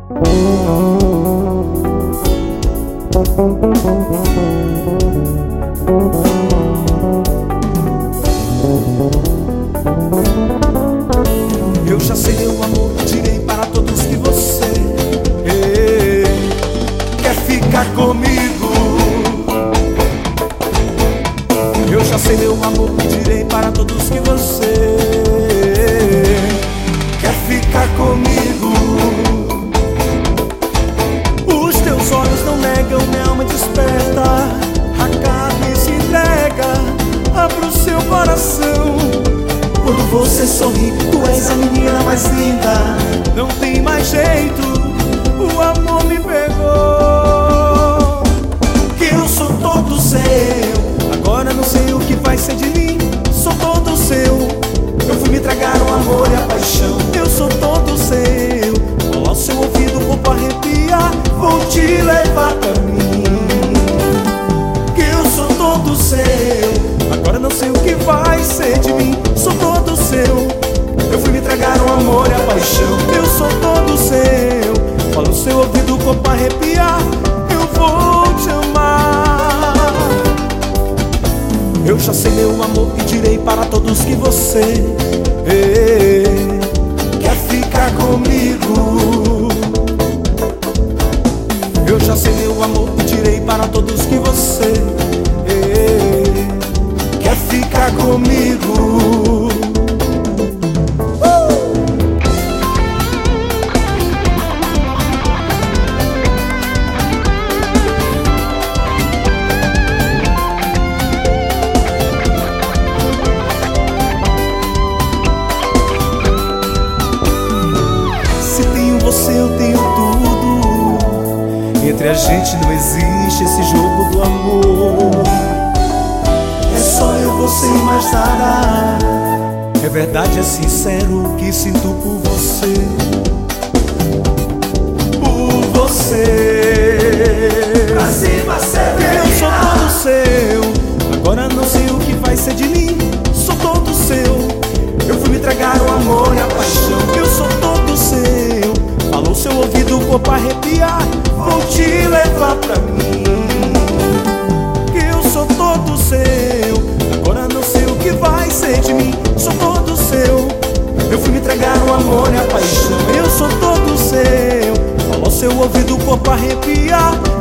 Eu já sei, meu amor, direi para todos que você quer ficar comigo. Eu já sei, meu amor, direi para todos que você quer ficar comigo. Os teus olhos não negam, minha alma desperta, a carne se entrega, abra o seu coração. Quando você sorri, tu és a menina mais linda. Não tem mais jeito, o amor me pegou. Que eu sou todo seu, agora não sei o que vai ser de mim. Sou todo seu, eu fui me entregar o amor e a paixão. Eu sou todo seu, fala ao seu ouvido, o corpo arrepiar, vou te levar pra mim. Que eu sou todo seu, agora não sei o que vai ser de mim. Sou todo seu, eu fui me entregar o amor e a paixão. Eu sou todo seu, fala o seu ouvido, o corpo arrepiar, eu vou te amar. Eu já sei, meu amor, e direi para todos que você quer ficar comigo. Eu já sei, meu amor, e direi para todos que você quer ficar comigo. Se tenho você, eu tenho tudo. Entre a gente não existe esse jogo do amor. É só eu, você e mais nada. É verdade, é sincero o que sinto por você. Por você. Pra cima, eu sou todo seu, agora não sei o que vai ser de mim. Sou todo seu, eu fui me entregar o amor e a paixão. Eu sou todo seu, falou seu ouvido, o corpo arrepiar, vou te levar pra mim. Que eu sou todo seu, agora não sei o que vai ser de mim. Sou todo seu, eu fui me entregar o amor e a paixão. Eu sou todo seu, falou seu ouvido, o corpo arrepiar,